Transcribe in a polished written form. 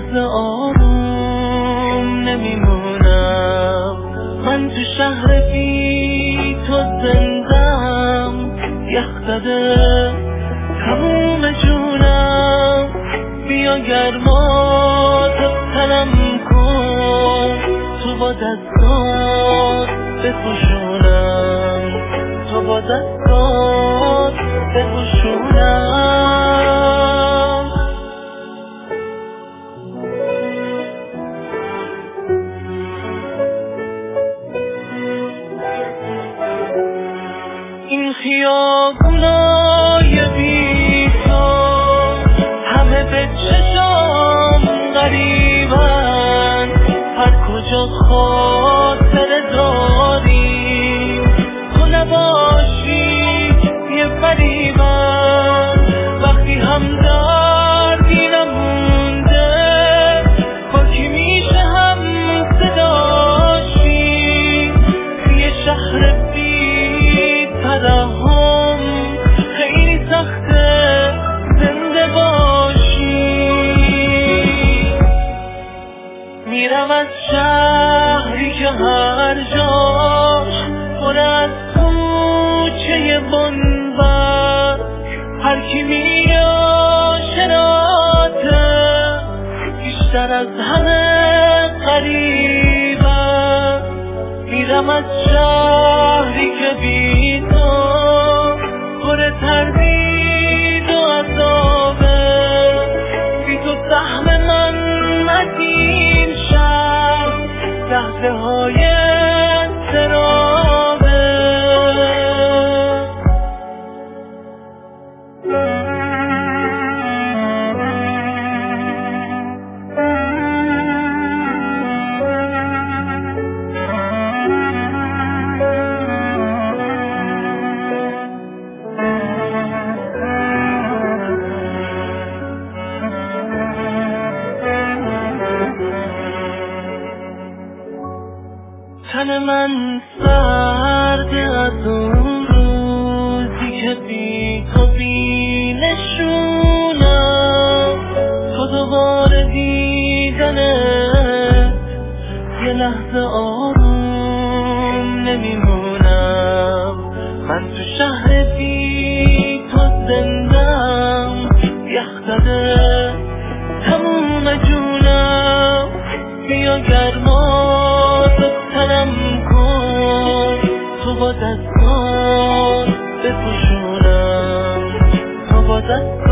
لحظه آروم نمیمونم. من تو شهر بی تو زندم، یخ زده تموم جونم. بیا گرما تنم کن، تو با دستات بپوشونم، تو با دستات بپوشونم. این خیابونای بی تو همه به چشم غریبن، هر کجا خاطره داریم تو نباشی یه فریبن. وقتی هم دردی نمونده با کی میشه هم صداشی، توی شهر بی ترحم خیلی سخته زنده باشی. میرم از شهری که هر جاش پر از کوچه بنبر، هر کی میاشناته بیشتر از همه قریبه. میرم از شهری که بی تو پر تردید و عذابه، بی تو سهم من مدین شد لحظه های اضطرابه. تن من سرد از اون روزی که بی تو بی نشونم، تو دوباره دیدنت یه لحظه آروم نمیمونم. من تو شهر بی تو زندم، یخ زده تموم جونم. بیا گرما تنم کن، تو با دستات بپوشونم، تو با دستات